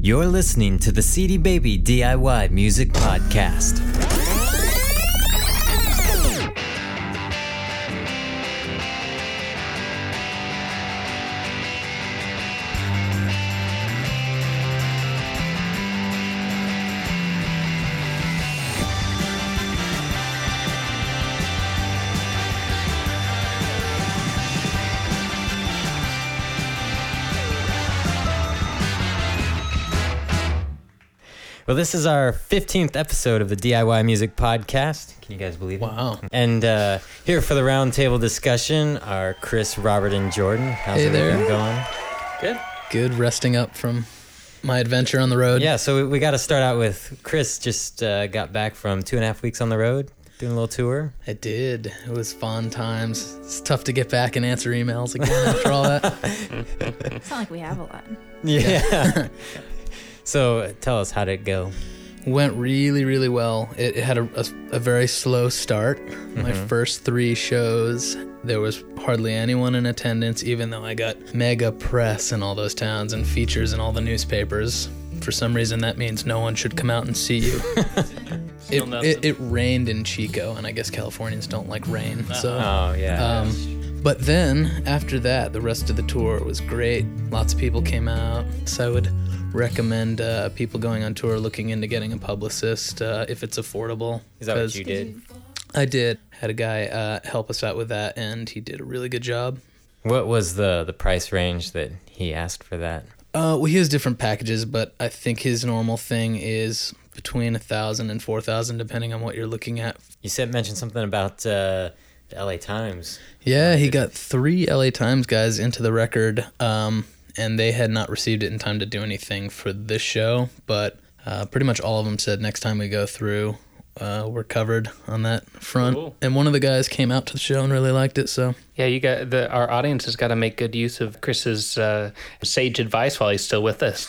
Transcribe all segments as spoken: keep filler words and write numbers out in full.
You're listening to the C D Baby D I Y Music Podcast. Well, this is our fifteenth episode of the D I Y Music Podcast. Can you guys believe it? Wow. And uh, here for the roundtable discussion are Chris, Robert, and Jordan. How's Hey everything there. going? Good. Good, resting up from my adventure on the road. Yeah, so we, we got to start out with Chris just uh, got back from two and a half weeks on the road, doing a little tour. I did. It was fun times. It's tough to get back and answer emails again after all that. It's not like we have a lot. Yeah. So tell us, how did it go? Went really, really well. It, it had a, a, a very slow start. Mm-hmm. My first three shows, there was hardly anyone in attendance, even though I got mega press in all those towns and features in all the newspapers. For some reason, that means no one should come out and see you. it, it, it rained in Chico, and I guess Californians don't like rain. So, Oh, yeah. Um, but then, after that, the rest of the tour was great. Lots of people came out, so I would recommend uh, people going on tour looking into getting a publicist uh, if it's affordable. Is that what you did? I did. Had a guy uh, help us out with that, and he did a really good job. What was the, the price range that he asked for that? Uh, well, he has different packages, but I think his normal thing is between a thousand and four thousand, depending on what you're looking at. You said mentioned something about uh, the L A Times. Yeah, he got three L A Times guys into the record, um, and they had not received it in time to do anything for this show, but uh, pretty much all of them said next time we go through, uh, we're covered on that front. Cool. And one of the guys came out to the show and really liked it, so... Yeah, you got the our audience has got to make good use of Chris's uh, sage advice while he's still with us.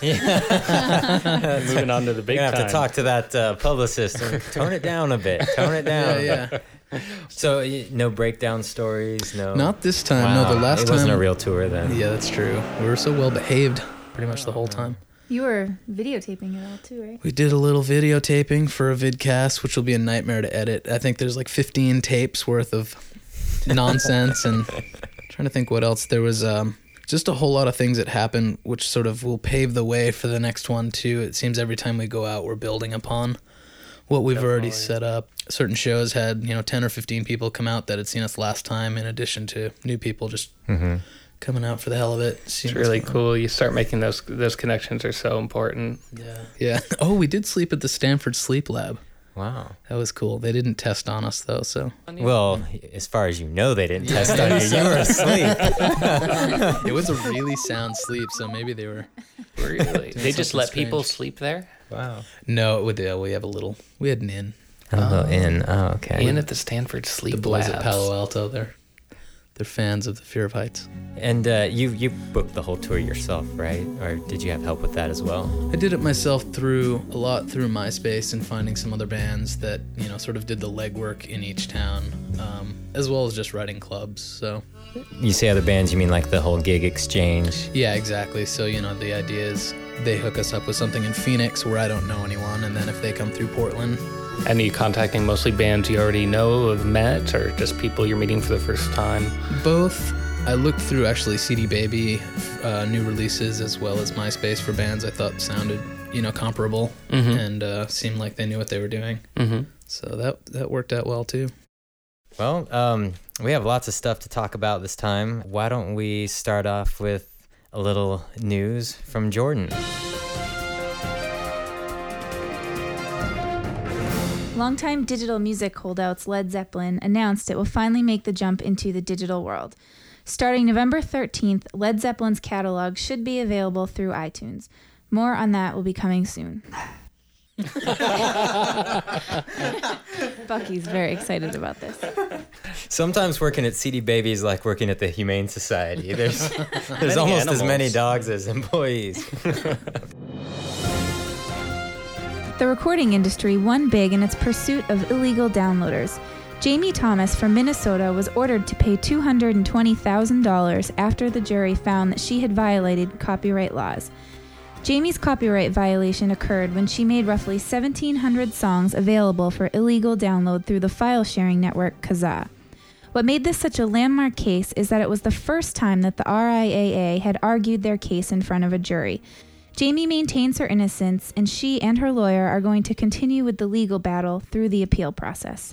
Yeah. Moving on to the big You're gonna time. have to talk to that uh, publicist and tone it down a bit. Tone it down. Yeah, yeah. So y- no breakdown stories, no. Not this time. Wow. No, the last it time... wasn't a real tour then. Yeah, that's true. We were so well behaved pretty much the whole time. You were videotaping it all too, right? We did a little videotaping for a vidcast, which will be a nightmare to edit. I think there's like fifteen tapes worth of nonsense, and I'm trying to think what else. There was um, just a whole lot of things that happen, which sort of will pave the way for the next one too. It seems every time we go out, we're building upon what we've Definitely. already set up. Certain shows had, you know, ten or fifteen people come out that had seen us last time, in addition to new people just Mm-hmm. coming out for the hell of it. It's really cool. You start making those those connections are so important. Yeah. Yeah. Oh, we did sleep at the Stanford Sleep Lab. Wow. That was cool. They didn't test on us though, so. Well, as far as you know, they didn't test on you. You were asleep. It was a really sound sleep, so maybe they were. Really, they just something let people strange. sleep there. Wow. No, with the, we have a little. We had an inn. A little in. Oh, okay. In at the Stanford Sleep The boys Labs. at Palo Alto, they're they're fans of the Fear of Heights. And uh, you you booked the whole tour yourself, right? Or did you have help with that as well? I did it myself through a lot through MySpace and finding some other bands that, you know, sort of did the legwork in each town, um, as well as just writing clubs. So You say other bands, you mean like the whole gig exchange? yeah, exactly. So, you know, the idea is they hook us up with something in Phoenix where I don't know anyone, and then if they come through Portland. And are you contacting mostly bands you already know, have met, or just people you're meeting for the first time? Both. I looked through actually C D Baby, uh, new releases, as well as MySpace for bands I thought sounded, you know, comparable Mhm. and uh, seemed like they knew what they were doing. Mm-hmm. So that that worked out well too. Well, um, we have lots of stuff to talk about this time. Why don't we start off with a little news from Jordan? Longtime digital music holdouts Led Zeppelin announced it will finally make the jump into the digital world. Starting November thirteenth, Led Zeppelin's catalog should be available through iTunes. More on that will be coming soon. Bucky's very excited about this. Sometimes working at C D Baby is like working at the Humane Society. There's there's Many almost as animals. many dogs as employees. The recording industry won big in its pursuit of illegal downloaders. Jamie Thomas from Minnesota was ordered to pay two hundred twenty thousand dollars after the jury found that she had violated copyright laws. Jamie's copyright violation occurred when she made roughly seventeen hundred songs available for illegal download through the file-sharing network Kazaa. What made this such a landmark case is that it was the first time that the R I A A had argued their case in front of a jury. Jamie maintains her innocence, and she and her lawyer are going to continue with the legal battle through the appeal process.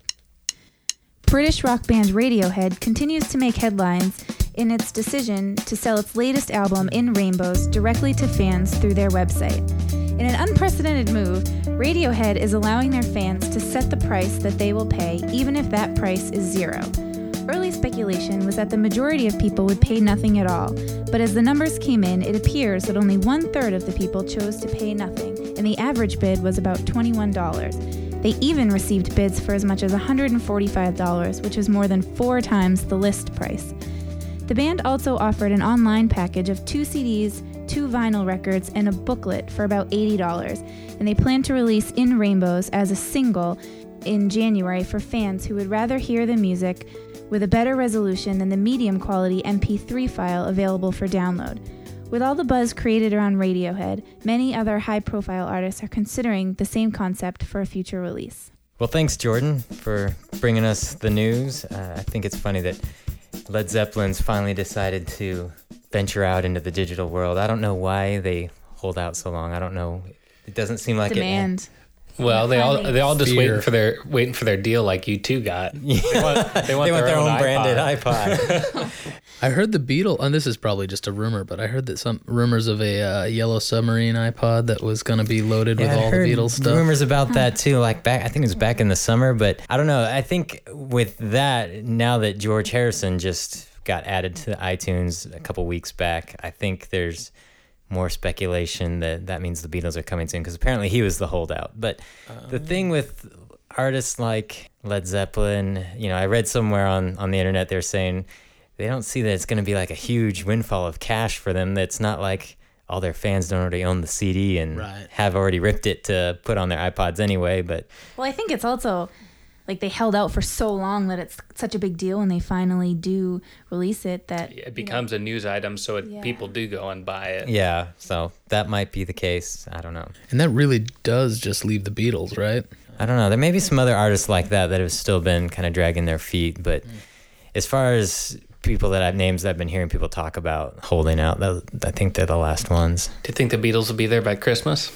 British rock band Radiohead continues to make headlines in its decision to sell its latest album, In Rainbows, directly to fans through their website. In an unprecedented move, Radiohead is allowing their fans to set the price that they will pay, even if that price is zero. Early speculation was that the majority of people would pay nothing at all, but as the numbers came in, it appears that only one-third of the people chose to pay nothing, and the average bid was about twenty-one dollars. They even received bids for as much as one hundred forty-five dollars, which is more than four times the list price. The band also offered an online package of two C Ds, two vinyl records, and a booklet for about eighty dollars, and they plan to release In Rainbows as a single in January for fans who would rather hear the music with a better resolution than the medium quality M P three file available for download. With all the buzz created around Radiohead, many other high-profile artists are considering the same concept for a future release. Well, thanks, Jordan, for bringing us the news. Uh, I think it's funny that Led Zeppelin's finally decided to venture out into the digital world. I don't know why they hold out so long. I don't know. It doesn't seem like Demand. it. Well, they all they all just Fear. waiting for their waiting for their deal like you two got. Yeah. They want, they want they want their, their own, own branded iPod. iPod. I heard the Beatles, and this is probably just a rumor, but I heard that some rumors of a uh, Yellow Submarine iPod that was going to be loaded Yeah, with I all the heard Beatles stuff. rumors about that too. Like back, I think it was back in the summer, but I don't know. I think with that, now that George Harrison just got added to iTunes a couple weeks back, I think there's more speculation that that means the Beatles are coming soon, because apparently he was the holdout. But um, the thing with artists like Led Zeppelin, you know, I read somewhere on, on the internet they're saying they don't see that it's going to be like a huge windfall of cash for them. That's not like all their fans don't already own the C D and Right. have already ripped it to put on their iPods anyway. But Well, I think it's also like they held out for so long that it's such a big deal when they finally do release it that It becomes a news item, so it, Yeah. people do go and buy it. yeah, so that might be the case. I don't know. And that really does just leave the Beatles, right? I don't know. There may be some other artists like that that have still been kind of dragging their feet. But mm. as far as people that I've names that I've been hearing people talk about holding out, that, I think they're the last ones. Do you think the Beatles will be there by Christmas?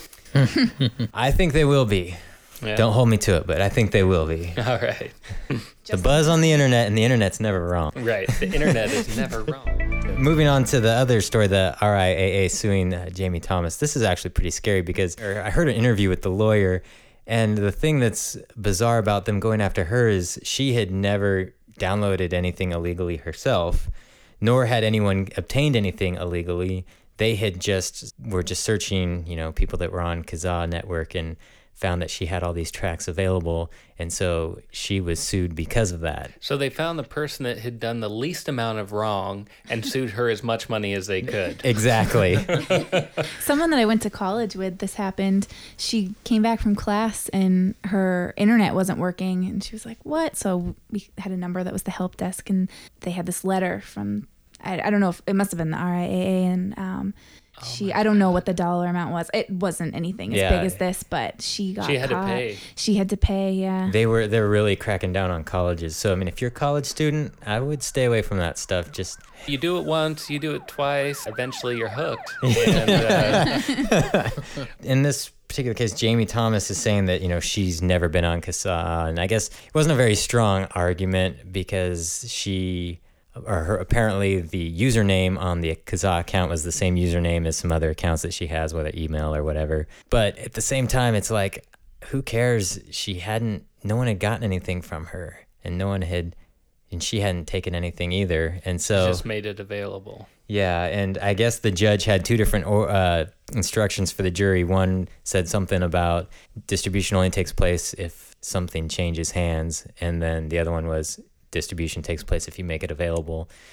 I think they will be. Yeah. Don't hold me to it, but I think they will be. All right. The buzz on the internet, and the internet's never wrong. Right. The internet is never wrong. Moving on to the other story, the R I A A suing uh, Jamie Thomas. This is actually pretty scary because I heard an interview with the lawyer, and the thing that's bizarre about them going after her is she had never downloaded anything illegally herself, nor had anyone obtained anything illegally. They had just were just searching, you know, people that were on Kazaa network and found that she had all these tracks available, and so she was sued because of that. So they found the person that had done the least amount of wrong and sued her as much money as they could. Exactly. Someone that I went to college with, this happened. She came back from class and her internet wasn't working, and she was like, what? So we had a number that was the help desk, and they had this letter from, I, I don't know if it must have been the R I A A, and um, Oh she, I don't know what the dollar amount was. It wasn't anything as Yeah. big as this, but she got She had to caught. pay. She had to pay, yeah. They were they were really cracking down on colleges. So I mean, if you're a college student, I would stay away from that stuff. Just You do it once, you do it twice, eventually you're hooked. And, uh, in this particular case, Jamie Thomas is saying that, you know, she's never been on Kazaa, and I guess it wasn't a very strong argument because she, or her, apparently the username on the Kazaa account was the same username as some other accounts that she has, whether email or whatever. But at the same time, it's like, who cares? She hadn't, no one had gotten anything from her, and no one had, and she hadn't taken anything either. And so just made it available. yeah, and I guess the judge had two different uh, instructions for the jury. One said something about distribution only takes place if something changes hands, and then the other one was distribution takes place if you make it available.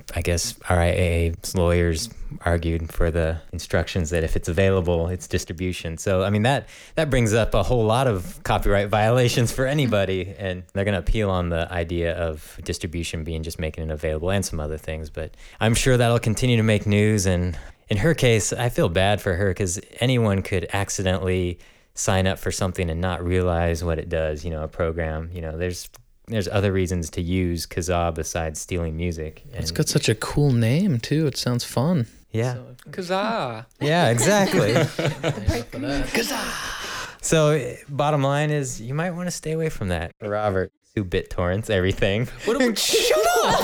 I guess R I A A's lawyers argued for the instructions that if it's available, it's distribution. So, I mean, that, that brings up a whole lot of copyright violations for anybody, and they're going to appeal on the idea of distribution being just making it available and some other things. But I'm sure that'll continue to make news, and in her case, I feel bad for her because anyone could accidentally sign up for something and not realize what it does, you know, a program. You know, there's there's other reasons to use Kazaa besides stealing music. And It's got such a cool name, too. It sounds fun. yeah. So, Kazaa. Yeah, exactly. thanks for that. So, bottom line is you might want to stay away from that. Robert, who BitTorrents everything. What do we, shut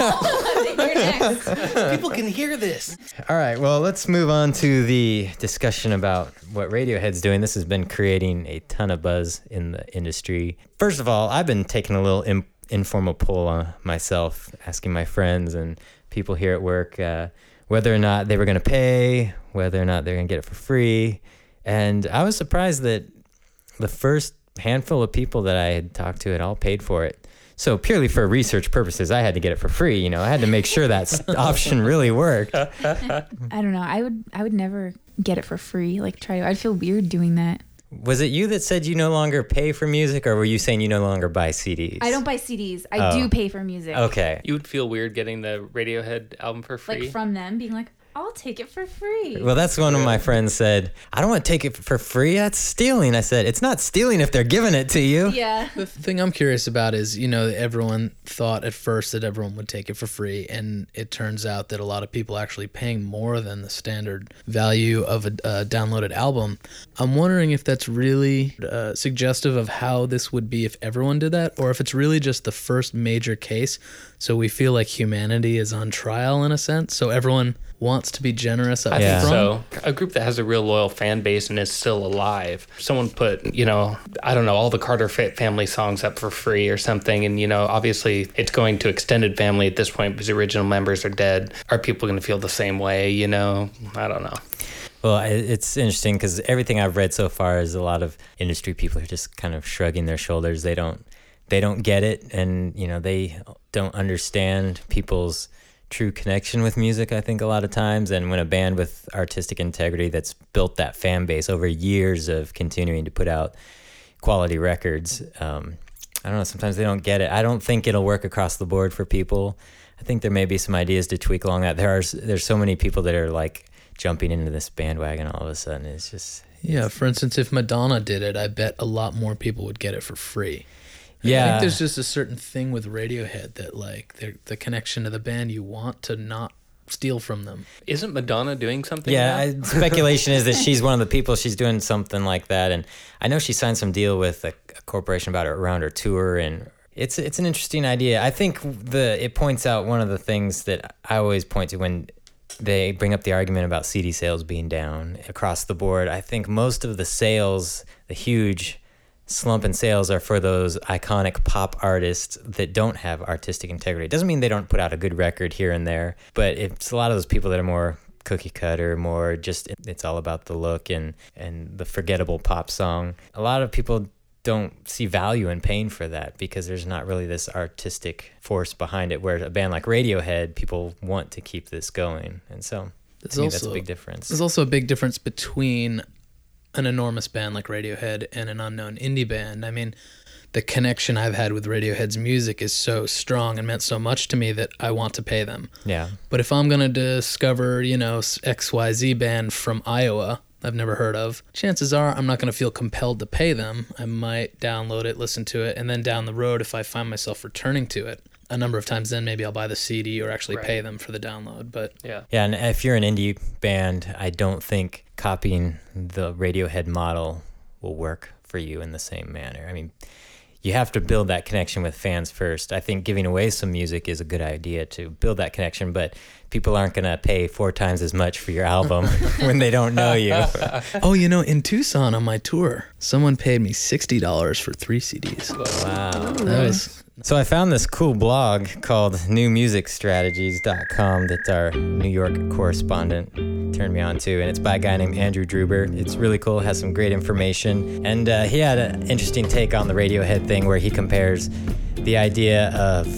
up! You're next. People can hear this. All right, well, let's move on to the discussion about what Radiohead's doing. This has been creating a ton of buzz in the industry. First of all, I've been taking a little in, informal poll on myself, asking my friends and people here at work uh, whether or not they were going to pay, whether or not they're going to get it for free. And I was surprised that the first handful of people that I had talked to had all paid for it. So purely for research purposes, I had to get it for free. You know, I had to make sure that option really worked. I don't know. I would I would never get it for free. Like try to. I'd feel weird doing that. Was it you that said you no longer pay for music, or were you saying you no longer buy C Ds? I don't buy C Ds. I Oh. do pay for music. Okay. You would feel weird getting the Radiohead album for free. Like from them being like, I'll take it for free. Well, that's one of my friends said, I don't want to take it for free. That's stealing. I said, it's not stealing if they're giving it to you. Yeah. The thing I'm curious about is, you know, everyone thought at first that everyone would take it for free, and it turns out that a lot of people are actually paying more than the standard value of a, a downloaded album. I'm wondering if that's really uh, suggestive of how this would be if everyone did that, or if it's really just the first major case, so we feel like humanity is on trial in a sense, so everyone wants to be generous up I Yeah. think front. so. A group that has a real loyal fan base and is still alive. Someone put, you know, I don't know, all the Carter fa- family songs up for free or something. And, you know, obviously it's going to extended family at this point because the original members are dead. Are people going to feel the same way? You know, I don't know. Well, I- it's interesting because everything I've read so far is a lot of industry people are just kind of shrugging their shoulders. They don't, they don't get it, and you know they don't understand people's true connection with music, I think, a lot of times. And when a band with artistic integrity that's built that fan base over years of continuing to put out quality records, um, I don't know, sometimes they don't get it. I don't think it'll work across the board for people. I think there may be some ideas to tweak along that. There are there's so many people that are like jumping into this bandwagon all of a sudden. It's just Yeah, for instance, if Madonna did it, I bet a lot more people would get it for free. I yeah. think there's just a certain thing with Radiohead that, like, they're- the connection to the band, you want to not steal from them. Isn't Madonna doing something? Yeah, now? I, speculation is that she's one of the people. She's doing something like that, and I know she signed some deal with a, a corporation about her around her tour, and it's it's an interesting idea. I think the it points out one of the things that I always point to when they bring up the argument about C D sales being down across the board. I think most of the sales, the huge slump in sales, are for those iconic pop artists that don't have artistic integrity. It doesn't mean they don't put out a good record here and there, but it's a lot of those people that are more cookie cutter, more just it's all about the look and and the forgettable pop song. A lot of people don't see value in paying for that because there's not really this artistic force behind it, where a band like Radiohead, people want to keep this going. And so There's to me, that's a also- big difference. There's also a big difference between an enormous band like Radiohead and an unknown indie band. I mean, the connection I've had with Radiohead's music is so strong and meant so much to me that I want to pay them. Yeah. But if I'm going to discover, you know, X Y Z band from Iowa I've never heard of, chances are I'm not going to feel compelled to pay them. I might download it, listen to it, and then down the road, if I find myself returning to it a number of times, then maybe I'll buy the C D or actually Right. pay them for the download. But Yeah. Yeah, and if you're an indie band, I don't think copying the Radiohead model will work for you in the same manner. I mean, you have to build that connection with fans first. I think giving away some music is a good idea to build that connection, but people aren't going to pay four times as much for your album when they don't know you. oh, you know, in Tucson on my tour, someone paid me sixty dollars for three C Ds. Wow. That was So I found this cool blog called new music strategies dot com that our New York correspondent turned me on to, and it's by a guy named Andrew Druber. It's really cool, has some great information, and uh, he had an interesting take on the Radiohead thing where he compares the idea of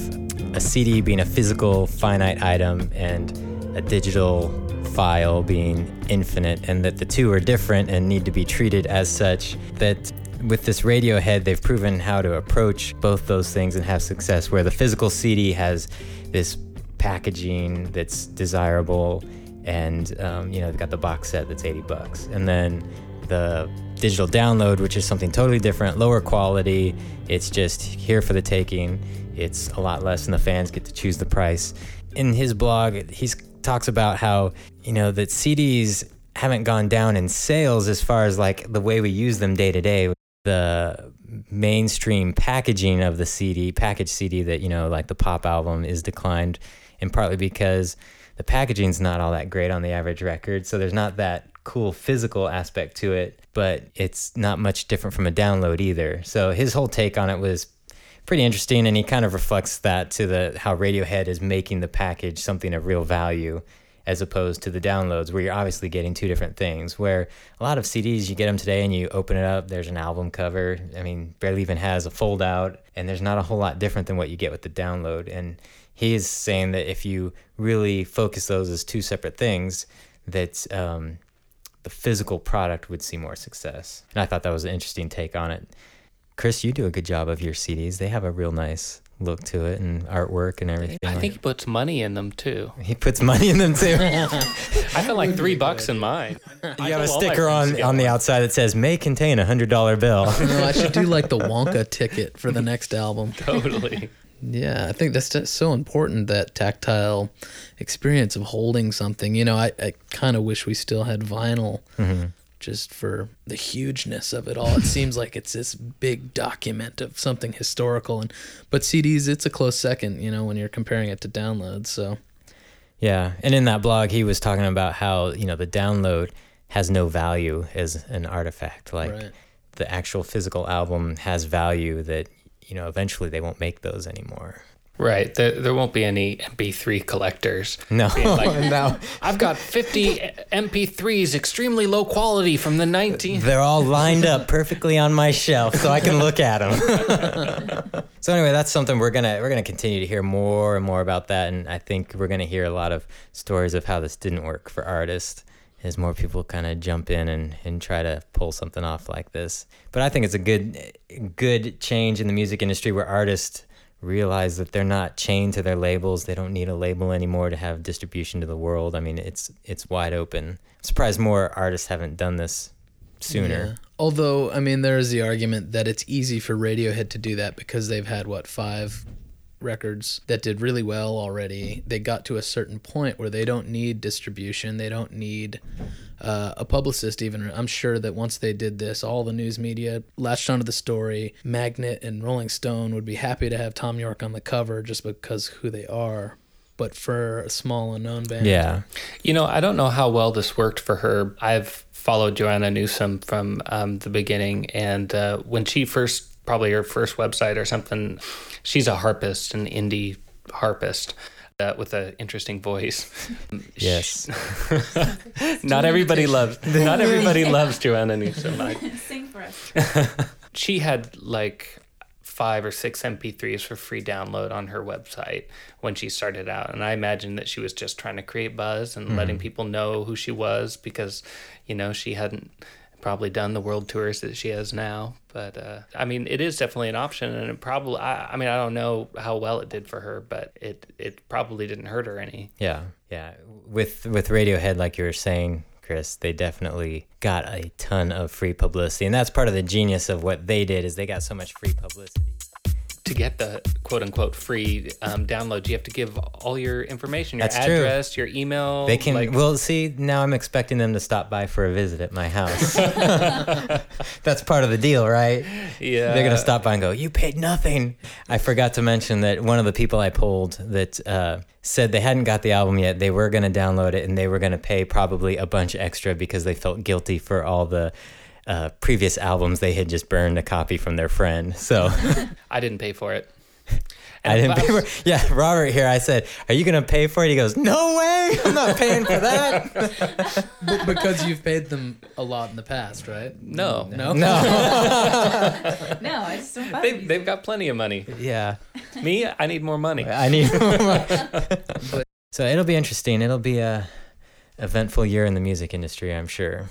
a C D being a physical finite item and a digital file being infinite, and that the two are different and need to be treated as such. That with this Radiohead, they've proven how to approach both those things and have success, where the physical C D has this packaging that's desirable, and um, you know, they've got the box set that's eighty bucks, and then the digital download, which is something totally different, lower quality. It's just here for the taking. It's a lot less, and the fans get to choose the price. In his blog, he talks about how, you know, that C Ds haven't gone down in sales as far as like the way we use them day to day. The mainstream packaging of the C D, packaged C D that, you know, like the pop album, is declined, and partly because the packaging's not all that great on the average record, so there's not that cool physical aspect to it, but it's not much different from a download either. So his whole take on it was pretty interesting, and he kind of reflects that to the how Radiohead is making the package something of real value, as opposed to the downloads, where you're obviously getting two different things. Where a lot of C Ds, you get them today and you open it up, there's an album cover. I mean, barely even has a fold out, and there's not a whole lot different than what you get with the download. And he is saying that if you really focus those as two separate things, that um, the physical product would see more success. And I thought that was an interesting take on it. Chris, you do a good job of your C Ds. They have a real nice look to it and artwork and everything. I think he puts money in them too. He puts money in them too. I felt like three bucks in mine. You have a sticker on, on the outside that says, may contain a one hundred dollar bill. No, I should do like the Wonka ticket for the next album. Totally. Yeah, I think that's just so important, that tactile experience of holding something. You know, I, I kind of wish we still had vinyl, mm-hmm. just for the hugeness of it all. It seems like it's this big document of something historical, and but C Ds, it's a close second, you know, when you're comparing it to downloads. So yeah, and in that blog, he was talking about how, you know, the download has no value as an artifact. Like right. the actual physical album has value that, you know, eventually they won't make those anymore. Right. There, there won't be any M P three collectors. No. Like, no. I've got fifty M P threes, extremely low quality from the nineteenth. They're all lined up perfectly on my shelf so I can look at them. So anyway, that's something we're gonna we're gonna continue to hear more and more about that, and I think we're gonna hear a lot of stories of how this didn't work for artists, as more people kind of jump in and, and try to pull something off like this. But I think it's a good good change in the music industry, where artists realize that they're not chained to their labels. They don't need a label anymore to have distribution to the world. I mean, it's it's wide open. I'm surprised more artists haven't done this sooner. Yeah. Although, I mean, there is the argument that it's easy for Radiohead to do that because they've had, what, five records that did really well already. They got to a certain point where they don't need distribution. They don't need uh, a publicist even. I'm sure that once they did this, all the news media latched onto the story. Magnet and Rolling Stone would be happy to have Thom Yorke on the cover just because who they are. But for a small unknown band. Yeah. You know, I don't know how well this worked for her. I've followed Joanna Newsom from um, the beginning, and uh, when she first, probably her first website or something, she's a harpist, an indie harpist uh, with an interesting voice. Yes. not everybody loves. Not everybody loves Joanna Newsom. Sing for us. She had like five or six M P threes for free download on her website when she started out, and I imagine that she was just trying to create buzz and mm. letting people know who she was, because, you know, she hadn't probably done the world tours that she has now. But uh, I mean, it is definitely an option, and it probably, I, I mean, I don't know how well it did for her, but it it probably didn't hurt her any. Yeah, yeah. With with Radiohead, like you were saying, Chris, they definitely got a ton of free publicity, and that's part of the genius of what they did, is they got so much free publicity. To get the quote-unquote free um, downloads, you have to give all your information, your That's address, true. your email. They can, like... well, see, now I'm expecting them to stop by for a visit at my house. That's part of the deal, right? Yeah. They're going to stop by and go, you paid nothing. I forgot to mention that one of the people I polled that uh, said they hadn't got the album yet, they were going to download it, and they were going to pay probably a bunch extra because they felt guilty for all the Uh, previous albums they had just burned a copy from their friend. So I didn't pay for it. I didn't pay for it. Yeah, Robert here, I said, are you going to pay for it? He goes, no way. I'm not paying for that. B- because you've paid them a lot in the past, right? No. No? No. No, I just don't buy They, music. they've got plenty of money. Yeah. Me, I need more money. I need So it'll be interesting. It'll be a eventful year in the music industry, I'm sure.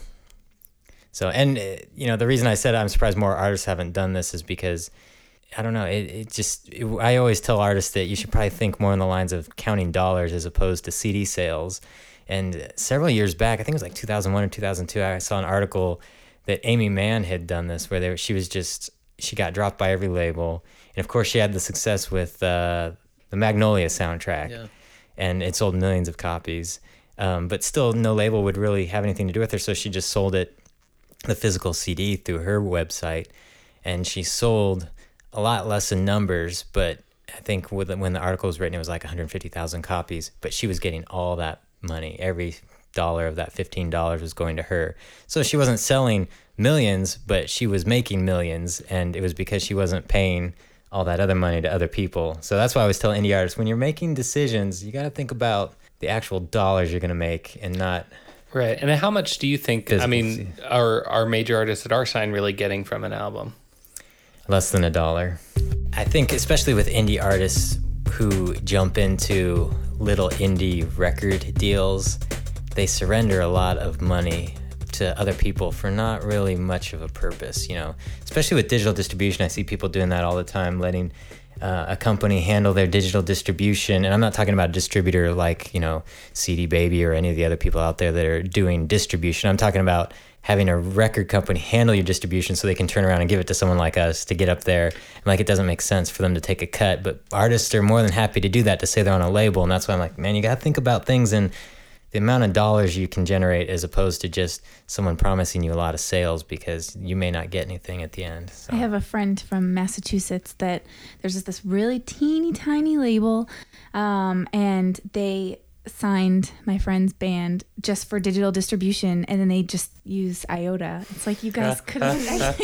So, and, uh, you know, the reason I said I'm surprised more artists haven't done this is because, I don't know, it, it just, it, I always tell artists that you should probably think more on the lines of counting dollars as opposed to C D sales. And several years back, I think it was like two thousand one or two thousand two, I saw an article that Amy Mann had done this, where they, she was just, she got dropped by every label. And of course, she had the success with uh, the Magnolia soundtrack. Yeah. And it sold millions of copies. Um, but still, no label would really have anything to do with her, so she just sold it, the physical C D, through her website. And she sold a lot less in numbers, but I think with, when the article was written, it was like one hundred fifty thousand copies, but she was getting all that money. Every dollar of that fifteen dollars was going to her. So she wasn't selling millions, but she was making millions, and it was because she wasn't paying all that other money to other people. So that's why I always tell indie artists, when you're making decisions, you got to think about the actual dollars you're going to make and not... Right. And how much do you think, I mean, are, are major artists that are signed really getting from an album? Less than a dollar. I think especially with indie artists who jump into little indie record deals, they surrender a lot of money to other people for not really much of a purpose, you know. Especially with digital distribution, I see people doing that all the time, letting uh, a company handle their digital distribution. And I'm not talking about a distributor like, you know, C D Baby or any of the other people out there that are doing distribution. I'm talking about having a record company handle your distribution so they can turn around and give it to someone like us to get up there. And like, it doesn't make sense for them to take a cut, but artists are more than happy to do that, to say they're on a label. And that's why I'm like, man, you got to think about things and the amount of dollars you can generate as opposed to just someone promising you a lot of sales, because you may not get anything at the end. So. I have a friend from Massachusetts that there's just this really teeny tiny label, um, and they signed my friend's band just for digital distribution, and then they just use iota. It's like, you guys could have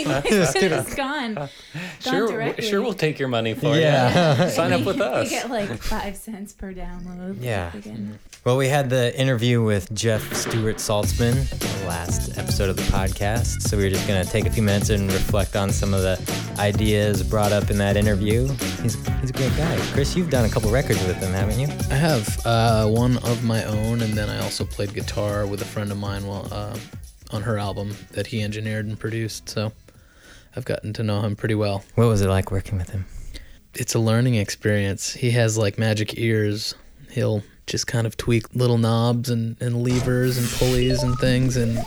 just gone, gone Sure, directly. sure, we'll take your money for Yeah. you. Sign up with You us. get like five cents per download. Yeah. Again. Well, we had the interview with Jeff Stewart Saltzman, the last episode of the podcast. So we were just going to take a few minutes and reflect on some of the ideas brought up in that interview. He's, he's a great guy. Chris, you've done a couple records with him, haven't you? I have uh, one of my own, and then I also played guitar with a friend of mine while, uh, on her album that he engineered and produced. So I've gotten to know him pretty well. What was it like working with him? It's a learning experience. He has like magic ears. He'll just kind of tweak little knobs and, and levers and pulleys and things, and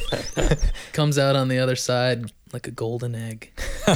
comes out on the other side like a golden egg.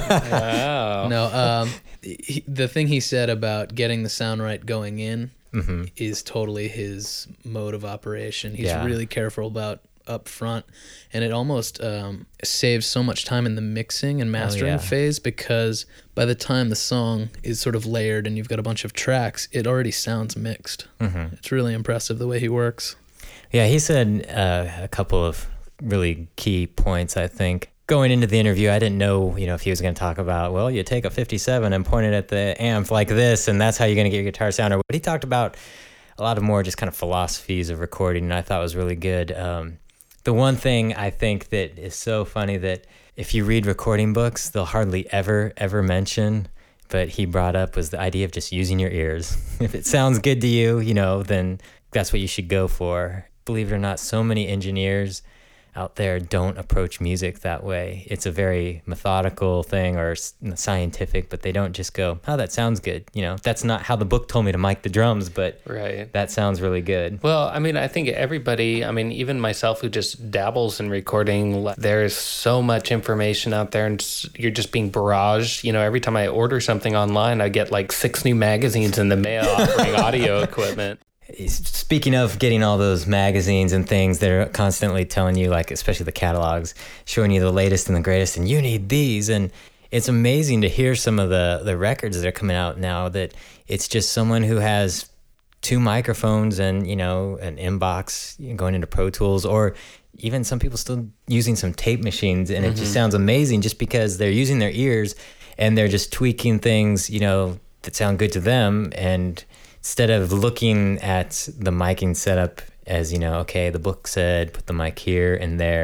Wow. No, um, he, the thing he said about getting the sound right going in Mm-hmm. is totally his mode of operation. He's Yeah. really careful about up front, and it almost um, saves so much time in the mixing and mastering yeah. phase, because by the time the song is sort of layered and you've got a bunch of tracks, it already sounds mixed. Mm-hmm. It's really impressive the way he works. Yeah, he said uh, a couple of really key points, I think. Going into the interview, I didn't know, you know, if he was going to talk about, well, you take a fifty-seven and point it at the amp like this, and that's how you're going to get your guitar sound. But he talked about a lot of more just kind of philosophies of recording, and I thought was really good. Um, the one thing I think that is so funny that if you read recording books, they'll hardly ever, ever mention, but he brought up, was the idea of just using your ears. If it sounds good to you, you know, then that's what you should go for. Believe it or not, so many engineers out there don't approach music that way. It's a very methodical thing, or scientific, but they don't just go, oh, that sounds good. You know, that's not how the book told me to mic the drums, but Right. that sounds really good. Well, I mean, I think everybody, I mean, even myself who just dabbles in recording, there's so much information out there, and you're just being barraged. You know, every time I order something online, I get like six new magazines in the mail offering audio equipment. Speaking of getting all those magazines and things, they're constantly telling you, like, especially the catalogs, showing you the latest and the greatest, and you need these. And it's amazing to hear some of the, the records that are coming out now, that it's just someone who has two microphones and, you know, an inbox going into Pro Tools, or even some people still using some tape machines. And mm-hmm. it just sounds amazing just because they're using their ears and they're just tweaking things, you know, that sound good to them. And instead of looking at the miking setup as, you know, okay, the book said put the mic here and there,